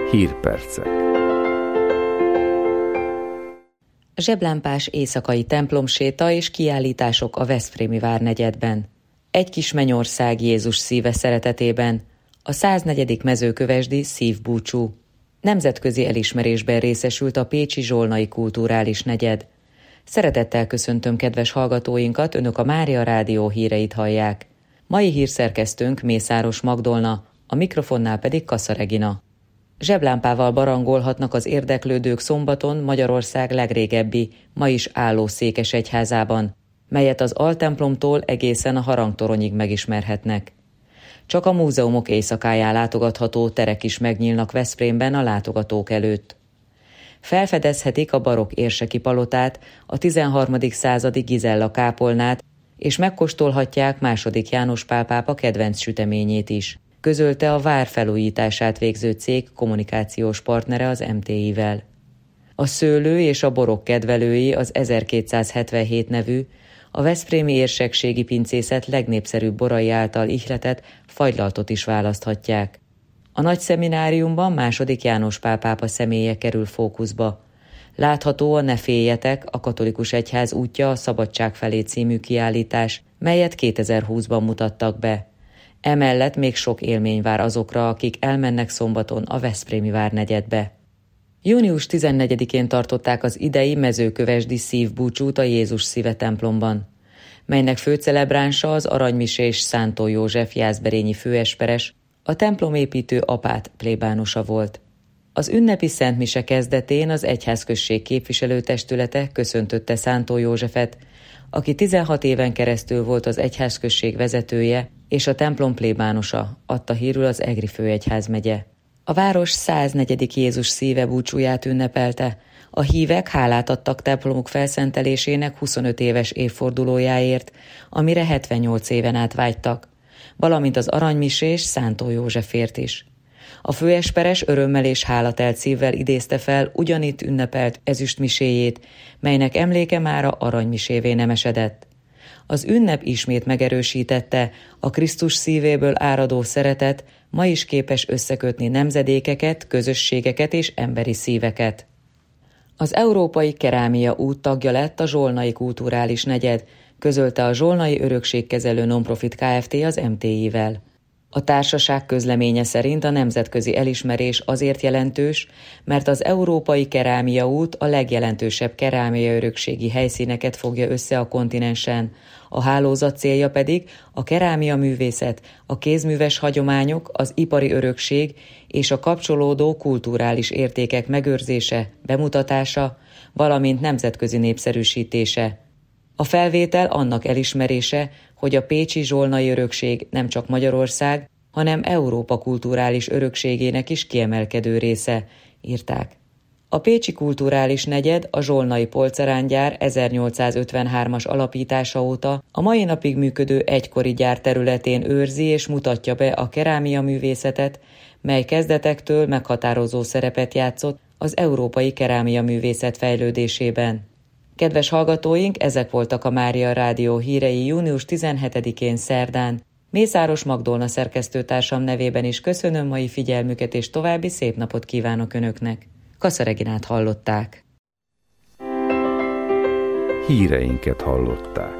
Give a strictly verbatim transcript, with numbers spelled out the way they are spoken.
Hírpercek. Zseblámpás éjszakai templomséta és kiállítások a veszprémi várnegyedben. Egy kis mennyország Jézus szíve szeretetében. A száznegyedik mezőkövesdi szívbúcsú. Nemzetközi elismerésben részesült a pécsi zsolnai kulturális negyed. Szeretettel köszöntöm kedves hallgatóinkat, önök a Mária Rádió híreit hallják. Mai hírszerkesztőnk Mészáros Magdolna, a mikrofonnál pedig Kassa Regina. Zseblámpával barangolhatnak az érdeklődők szombaton Magyarország legrégebbi, ma is álló székesegyházában, melyet az altemplomtól egészen a harangtoronyig megismerhetnek. Csak a múzeumok éjszakáján látogatható terek is megnyílnak Veszprémben a látogatók előtt. Felfedezhetik a barokk érseki palotát, a tizenharmadik századi Gizella kápolnát, és megkóstolhatják második János Pál pápa kedvenc süteményét is, közölte a vár felújítását végző cég kommunikációs partnere az em té i-vel. A szőlő és a borok kedvelői az ezerkétszázhetvenhét nevű, a veszprémi érsekségi pincészet legnépszerűbb borai által ihletett fagylaltot is választhatják. A nagy szemináriumban második János Pál pápa személye kerül fókuszba. Látható a Ne féljetek, a katolikus egyház útja a szabadság felé című kiállítás, melyet kétezer-húszban mutattak be. Emellett még sok élmény vár azokra, akik elmennek szombaton a veszprémi várnegyedbe. június tizennegyedikén tartották az idei mezőkövesdi szívbúcsút a Jézus szíve templomban, melynek főcelebránsa az aranymisés Szántó József jászberényi főesperes, a templomépítő apát plébánosa volt. Az ünnepi szentmise kezdetén az egyházközség képviselőtestülete köszöntötte Szántó Józsefet, aki tizenhat éven keresztül volt az egyházközség vezetője és a templom plébánosa, adta hírül az Egri főegyházmegye. A város száznegyedik Jézus szíve búcsúját ünnepelte. A hívek hálát adtak templomuk felszentelésének huszonöt éves évfordulójáért, amire hetvennyolc éven át vágytak, valamint az aranymisés Szántó Józsefért is. A főesperes örömmel és hálatelt szívvel idézte fel ugyanitt ünnepelt ezüstmiséjét, melynek emléke mára aranymisévé nemesedett. Az ünnep ismét megerősítette, a Krisztus szívéből áradó szeretet ma is képes összekötni nemzedékeket, közösségeket és emberi szíveket. Az Európai Kerámia út tagja lett a Zsolnai Kulturális Negyed, közölte a Zsolnai Örökségkezelő Nonprofit Kft. Az em té i-vel. A társaság közleménye szerint a nemzetközi elismerés azért jelentős, mert az Európai Kerámia út a legjelentősebb kerámia örökségi helyszíneket fogja össze a kontinensen, a hálózat célja pedig a kerámia művészet, a kézműves hagyományok, az ipari örökség és a kapcsolódó kulturális értékek megőrzése, bemutatása, valamint nemzetközi népszerűsítése. A felvétel annak elismerése, hogy a pécsi zsolnai örökség nem csak Magyarország, hanem Európa kulturális örökségének is kiemelkedő része, írták. A pécsi kulturális negyed a zsolnai polcerángyár ezernyolcszázötvenhármas alapítása óta a mai napig működő egykori gyár területén őrzi és mutatja be a kerámia művészetet, mely kezdetektől meghatározó szerepet játszott az európai kerámia művészet fejlődésében. Kedves hallgatóink, ezek voltak a Mária Rádió hírei június tizenhetedikén szerdán. Mészáros Magdolna szerkesztőtársam nevében is köszönöm mai figyelmüket, és további szép napot kívánok Önöknek. Kassa Reginát hallották. Híreinket hallották.